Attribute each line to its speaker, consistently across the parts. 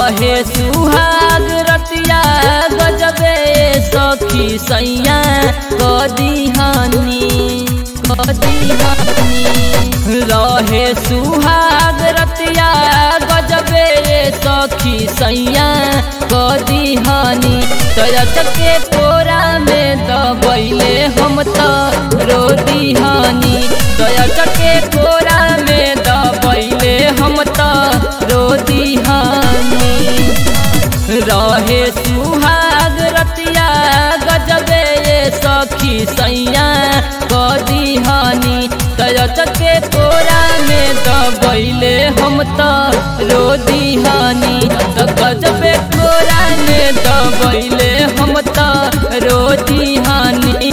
Speaker 1: रहे सुहाग रतिया गजबे सखी सैया कदीहानी रहे सुहाग रतिया गजबे सखी सैया कदीहानी तयत के कोरा में दबैले हम तो रोदीहानी तयत के कोरा में दबैले हम तो रोदीहानी रहे सुहाग रतिया गजबे सखी सैया कदीहानी तयत के कोरा में दबैले हम तो रोदीहानी गजबे कोरा में दबैले हम तो रोदीहानी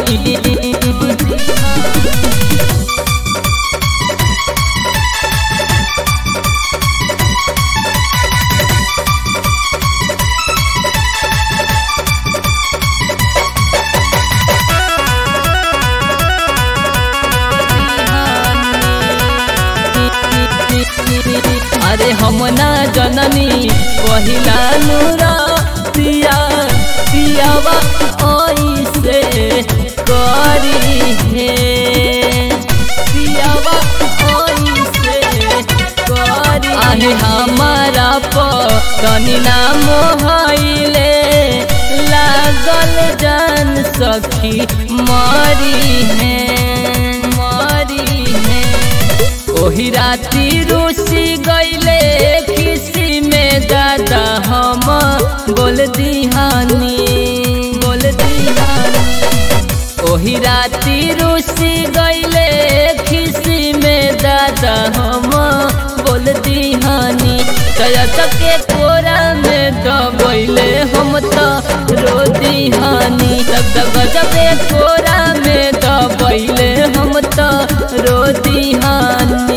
Speaker 1: अरे हम ना जननी पहिला नूरा पिया पियावा ऐसे करी है पियावा ऐसे करी आहे हमारा पनी नाम मोहले लागल जान सखी मारी है ओही राती रूसी गईले किसी में दादा हम बोल दीहानी ओही राती रूसी गईले किसी में दादा हम बोल दीहानी तयत के कोरा में दबैले हम तो रोदीहानी गजबे कोरा में दबैले हम तो रोदीहानी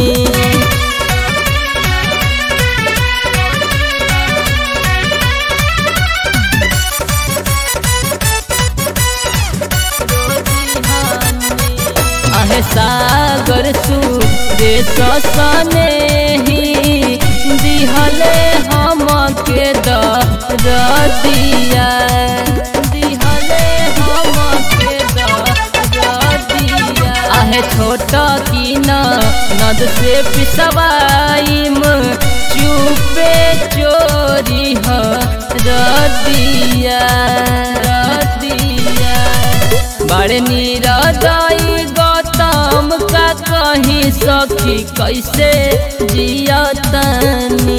Speaker 1: आहे सागर सुरेश सने ही दिहले हम के दरदिया आहे छोटा की नद से पिसवाईम चुपे चोरी रदिया बड़े निरदई गौतम का कहीं सखी कैसे जियतनी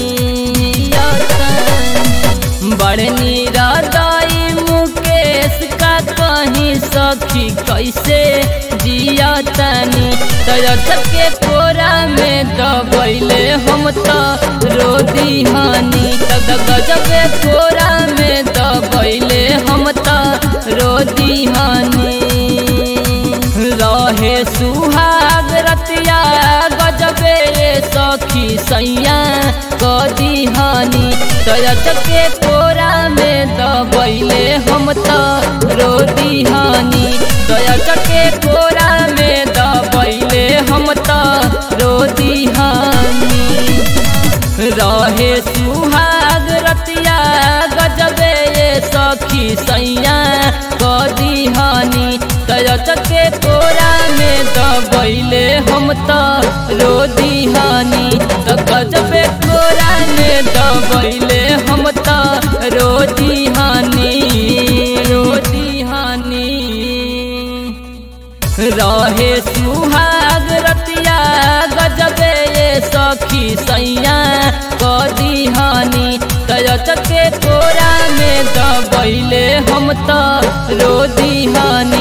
Speaker 1: बड़े निरदई मुकेश का कहीं सखी कैसे जियतनी तयत के कोरा में दबैले हम तो रोदीहानी गजबे कोरा में दबैले हम तो रोदीहानी रहे सुहाग रतिया गजबे सखी सैया कदीहानी तयत के कोरा में दबैले हम तो रोदीहानी तयत के कोरा में दबैले हम तो रोदीहानी रहे सुहाग रतिया गजबे सखी सैया कदीहानी तयत के कोरा में दबैले हम तो रोदीहानी गजबे कोरा में दबैले हम तो रोदीहानी रहे सुहाग रतिया गजबे सखी सैया कदीहानी तयत के कोरा में दबैले हम तो रोदीहानी।